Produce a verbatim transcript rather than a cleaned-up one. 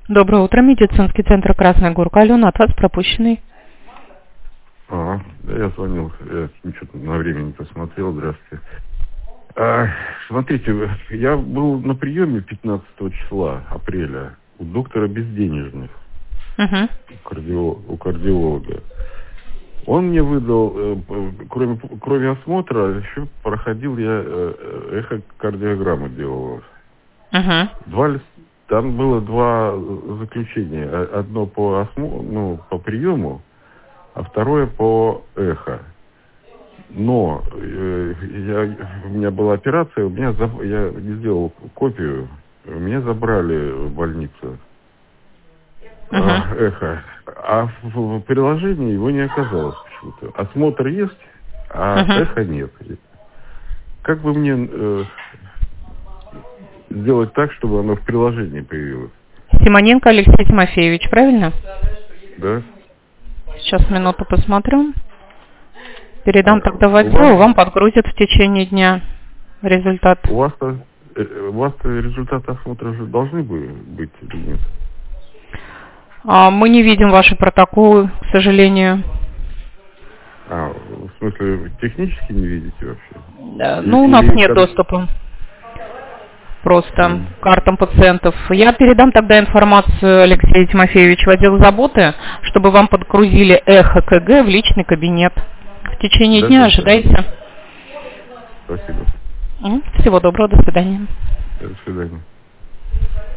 Доброе утро, медицинский центр Красная Горка. Алена, от вас пропущенный. А, да я звонил, я ничего на время не посмотрел, здравствуйте. А, смотрите, я был на приеме пятнадцатого числа апреля у доктора Безденежных, Угу. у, кардио, у кардиолога. Он мне выдал, э, кроме, кроме осмотра, еще проходил я э, эхокардиограмму делал. Угу. Два листа. Там было два заключения. Одно по, осмо... ну, по приему, а второе по эхо. Но э, я, у меня была операция, у меня заб... я не сделал копию, меня забрали в больницу Uh-huh. э, эхо. А в, в приложении его не оказалось почему-то. Осмотр есть, а Uh-huh. эхо нет. Как бы мне э, сделать так, чтобы оно в приложении появилось? Симоненко Алексей Тимофеевич, правильно? Да. Сейчас минуту посмотрю. Передам тогда в У отдел, вас- вам подгрузят в течение дня результат. У вас-то э, у вас-то результаты осмотра же должны бы быть или нет? А, мы не видим ваши протоколы, к сожалению. А, в смысле, технически не видите вообще? Да, И- ну, у нас или нет кон- доступа просто Мгм. к картам пациентов. Я передам тогда информацию Алексею Тимофеевичу в отдел заботы, чтобы вам подгрузили эхо КГ в личный кабинет. В течение Да, дня да, да. ожидайте. Спасибо. М, Всего доброго, до свидания. До свидания.